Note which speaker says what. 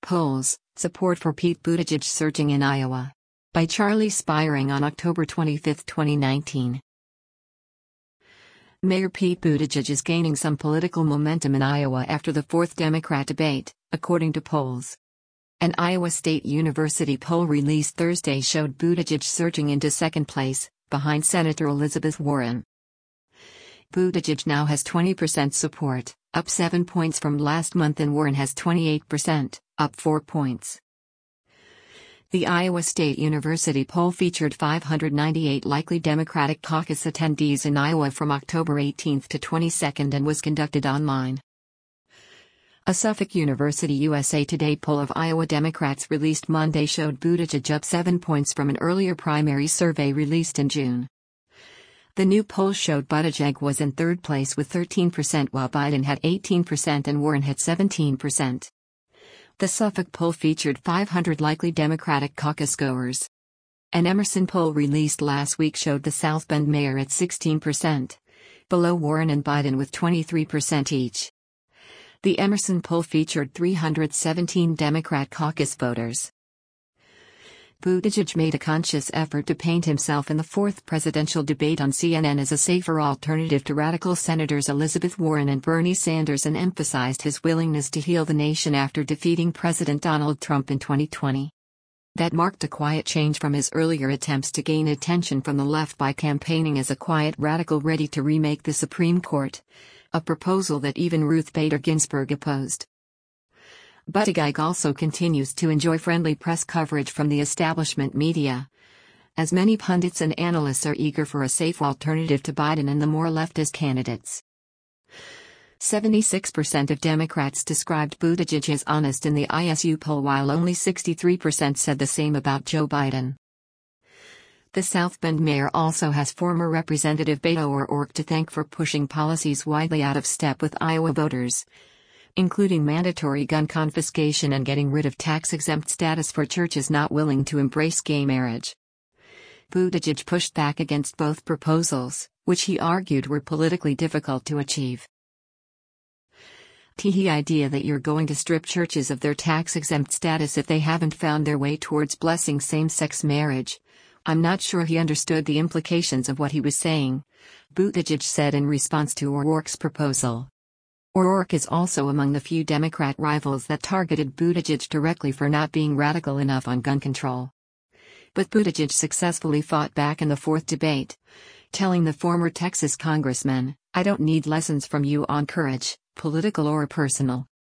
Speaker 1: Polls, Support for Pete Buttigieg Surging in Iowa. By Charlie Spiring on October 25, 2019. Mayor Pete Buttigieg is gaining some political momentum in Iowa after the fourth Democrat debate, according to polls. An Iowa State University poll released Thursday showed Buttigieg surging into second place, behind Senator Elizabeth Warren. Buttigieg now has 20% support, up 7 points from last month, and Warren has 28%, up 4 points. The Iowa State University poll featured 598 likely Democratic caucus attendees in Iowa from October 18 to 22 and was conducted online. A Suffolk University USA Today poll of Iowa Democrats released Monday showed Buttigieg up 7 points from an earlier primary survey released in June. The new poll showed Buttigieg was in third place with 13%, while Biden had 18% and Warren had 17%. The Suffolk poll featured 500 likely Democratic caucus goers. An Emerson poll released last week showed the South Bend mayor at 16%, below Warren and Biden with 23% each. The Emerson poll featured 317 Democrat caucus voters. Buttigieg made a conscious effort to paint himself in the fourth presidential debate on CNN as a safer alternative to radical Senators Elizabeth Warren and Bernie Sanders, and emphasized his willingness to heal the nation after defeating President Donald Trump in 2020. That marked a quiet change from his earlier attempts to gain attention from the left by campaigning as a quiet radical ready to remake the Supreme Court, a proposal that even Ruth Bader Ginsburg opposed. Buttigieg also continues to enjoy friendly press coverage from the establishment media, as many pundits and analysts are eager for a safe alternative to Biden and the more leftist candidates. 76% of Democrats described Buttigieg as honest in the ISU poll, while only 63% said the same about Joe Biden. The South Bend mayor also has former Representative Beto O'Rourke to thank for pushing policies widely out of step with Iowa voters, including mandatory gun confiscation and getting rid of tax-exempt status for churches not willing to embrace gay marriage. Buttigieg pushed back against both proposals, which he argued were politically difficult to achieve. The idea that you're going to strip churches of their tax-exempt status if they haven't found their way towards blessing same-sex marriage. I'm not sure he understood the implications of what he was saying, Buttigieg said in response to O'Rourke's proposal. O'Rourke is also among the few Democrat rivals that targeted Buttigieg directly for not being radical enough on gun control. But Buttigieg successfully fought back in the fourth debate, telling the former Texas congressman, "I don't need lessons from you on courage, political or personal.